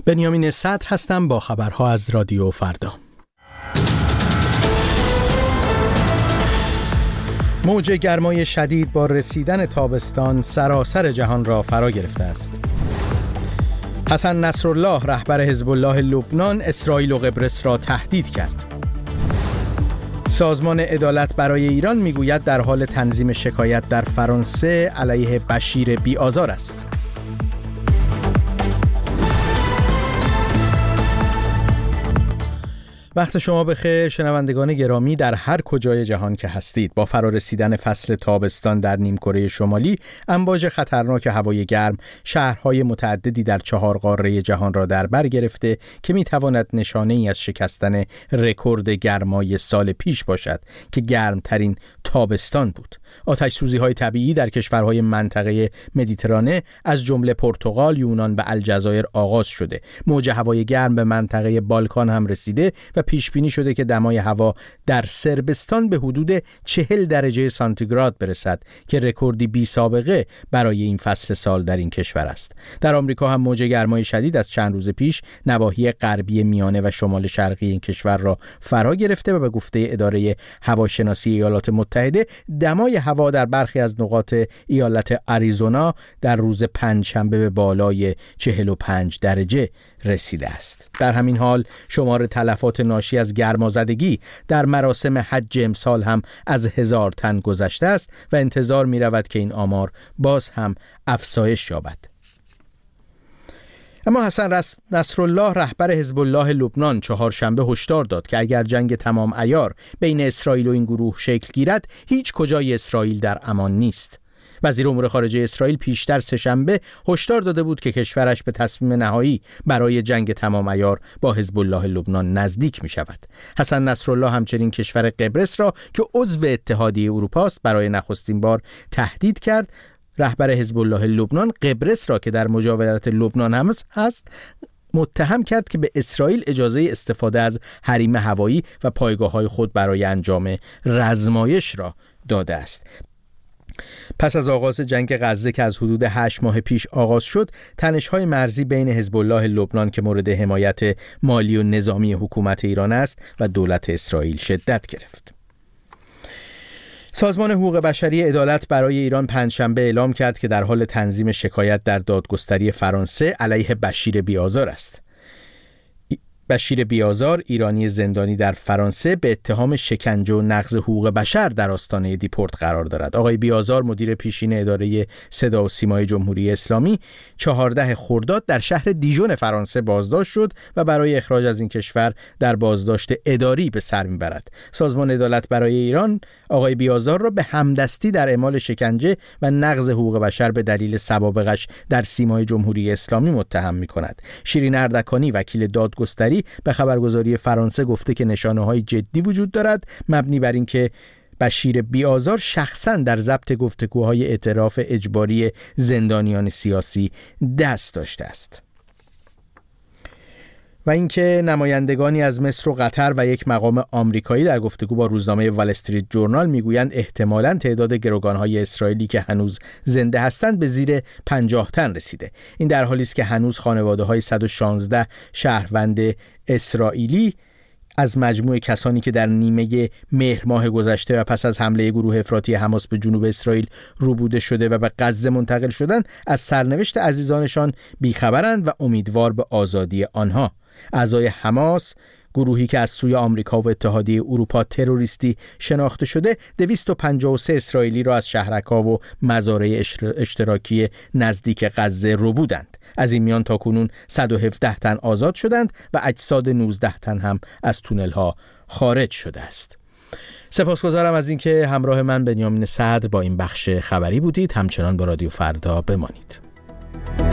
بنیامین صدر هستم با خبرها از رادیو فردا. موج گرمای شدید با رسیدن تابستان سراسر جهان را فرا گرفته است. حسن نصرالله رهبر حزب الله لبنان اسرائیل و قبرس را تهدید کرد. سازمان عدالت برای ایران میگوید در حال تنظیم شکایت در فرانسه علیه بشیر بی‌آزار است. وقت شما بخیر شنوندگان گرامی در هر کجای جهان که هستید. با فرارسیدن فصل تابستان در نیمکره شمالی، امواج خطرناک هوای گرم شهرهای متعددی در 4 قاره جهان را در بر گرفته که میتواند نشانه ای از شکستن رکورد گرمای سال پیش باشد که گرمترین تابستان بود. آتش سوزی های طبیعی در کشورهای منطقه مدیترانه از جمله پرتغال، یونان و الجزایر آغاز شده. موج هوای گرم به منطقه بالکان هم رسیده و پیش بینی شده که دمای هوا در صربستان به حدود 40 درجه سانتیگراد برسد که رکوردی بی سابقه برای این فصل سال در این کشور است. در آمریکا هم موج گرمای شدید از چند روز پیش نواحی غربی میانه و شمال شرقی این کشور را فرا گرفته و به گفته اداره هواشناسی ایالات متحده دمای هوا در برخی از نقاط ایالت آریزونا در روز پنجشنبه به بالای 45 درجه رسیده است. در همین حال شمار تلفات ناشی از گرمازدگی در مراسم حج امسال هم از 1000 تن گذشته است و انتظار می رود که این آمار باز هم افزایش یابد. اما حسن نصرالله رهبر حزب الله لبنان چهارشنبه هشدار داد که اگر جنگ تمام عیار بین اسرائیل و این گروه شکل گیرد هیچ کجای اسرائیل در امان نیست. وزیر امور خارجه اسرائیل پیشتر سه‌شنبه هشدار داده بود که کشورش به تصمیم نهایی برای جنگ تمام عیار با حزب الله لبنان نزدیک می شود. حسن نصرالله همچنین کشور قبرس را که عضو اتحادیه اروپا است برای نخستین بار تهدید کرد. رهبر حزب الله لبنان قبرس را که در مجاورت لبنان هم هست متهم کرد که به اسرائیل اجازه استفاده از حریم هوایی و پایگاه‌های خود برای انجام رزمایش را داده است. پس از آغاز جنگ غزه که از حدود 8 ماه پیش آغاز شد، تنش‌های مرزی بین حزب الله لبنان که مورد حمایت مالی و نظامی حکومت ایران است و دولت اسرائیل شدت گرفت. سازمان حقوق بشری عدالت برای ایران پنجشنبه اعلام کرد که در حال تنظیم شکایت در دادگستری فرانسه علیه بشیر بی‌آزار است. بشیر بی‌آزار، ایرانی زندانی در فرانسه، به اتهام شکنجه و نقض حقوق بشر در آستانه دیپورت قرار دارد. آقای بی‌آزار مدیر پیشین اداره صدا و سیمای جمهوری اسلامی 14 خرداد در شهر دیژون فرانسه بازداشت شد و برای اخراج از این کشور در بازداشت اداری به سر میبرد. سازمان عدالت برای ایران آقای بی‌آزار را به همدستی در اعمال شکنجه و نقض حقوق بشر به دلیل سوابقش در سیمای جمهوری اسلامی متهم می‌کند. شیرین اردکانی وکیل دادگستری به خبرگزاری فرانسه گفته که نشانه‌های جدی وجود دارد مبنی بر اینکه بشیر بی‌آزار شخصاً در ضبط گفتگوهای اعتراف اجباری زندانیان سیاسی دست داشته است. و اینکه نمایندگانی از مصر و قطر و یک مقام آمریکایی در گفتگو با روزنامه وال استریت جورنال میگویند احتمالاً تعداد گروگان‌های اسرائیلی که هنوز زنده هستند به زیر 50 تن رسیده. این در حالی است که هنوز خانواده‌های 116 شهروند اسرائیلی از مجموع کسانی که در نیمه مهر ماه گذشته و پس از حمله گروه افراطی حماس به جنوب اسرائیل روبوده شده و به غزه منتقل شدند از سرنوشت عزیزانشان بیخبرند و امیدوار به آزادی آنها. اعضای حماس، گروهی که از سوی آمریکا و اتحادیه اروپا تروریستی شناخته شده، 253 اسرائیلی را از شهرک‌ها و مزارع اشتراکی نزدیک غزه ربودند. از این میان تاکنون 117 تن آزاد شدند و اجساد 19 تن هم از تونل‌ها خارج شده است. سپاسگزارم از اینکه همراه من بنیامین صدر با این بخش خبری بودید. همچنان با رادیو فردا بمانید.